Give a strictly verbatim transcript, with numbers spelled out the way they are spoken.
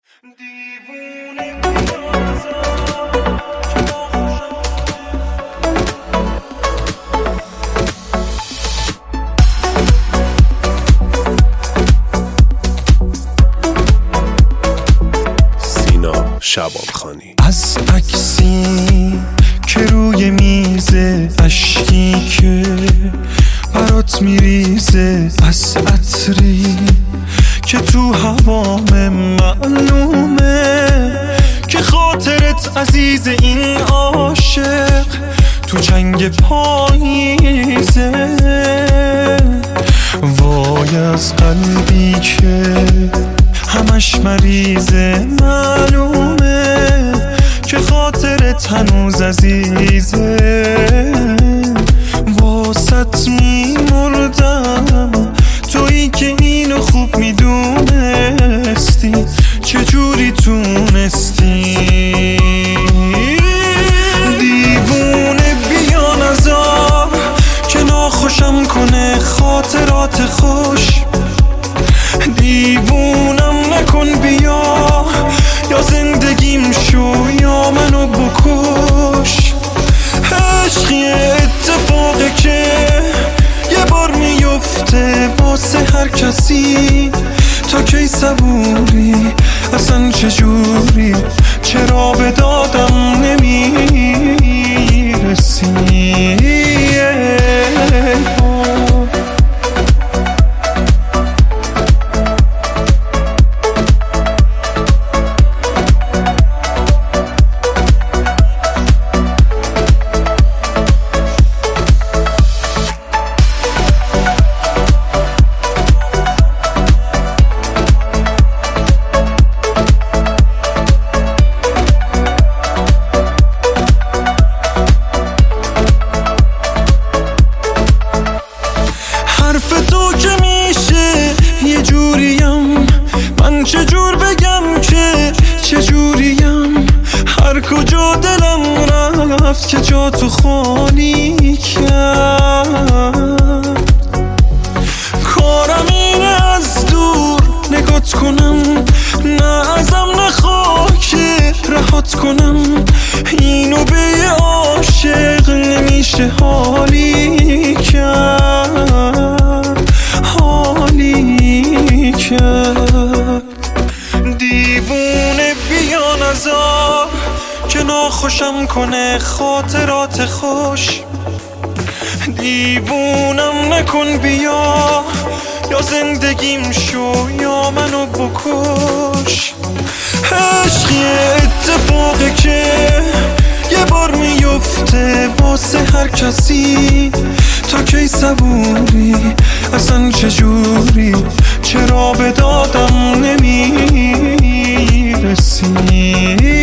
شبانخانی. از عکسی که روی میزه، اشکی که برات میریزه، از عطری که تو هوام معلومه که خاطرت عزیز، این عاشق تو جنگ پاییزه. وای از قلبی که همش مریضه، معلومه که خاطرت هنوز عزیزه. واسط میمردم، تویی که اینو خوب میدونستی، چجوری تونستی؟ دیوونه بیا نذار که ناخوشم کنه خاطرات خوش. دیوونم نکن بیا، یا زندگیم شو یا منو بکش. عشقی اتفاقی که یه بار میفته واسه هر کسی. تا کی صبوری؟ اصلا چجوری؟ چرا به دادم نمیرسی؟ حرف تو که میشه یه جوریم، من چجور بگم که چجوریم؟ هر کجا دلم رفت که جا تو خالی کرد. کارم اینه از دور نگات کنم، نه ازم نخواه که رهات کنم. اینو به یه عاشق نمیشه حالی کرد، حالی کرد. دیوونه بیا نذار که ناخوشم کنه خاطرات خوش. دیوونم نکن بیا، یا زندگیم شو یا منو بکش. عشقی اتفاقی که یه بار میفته واسه هر کسی. تا کی صبوری؟ اصلا چجوری؟ چرا به دادم نمیرسی؟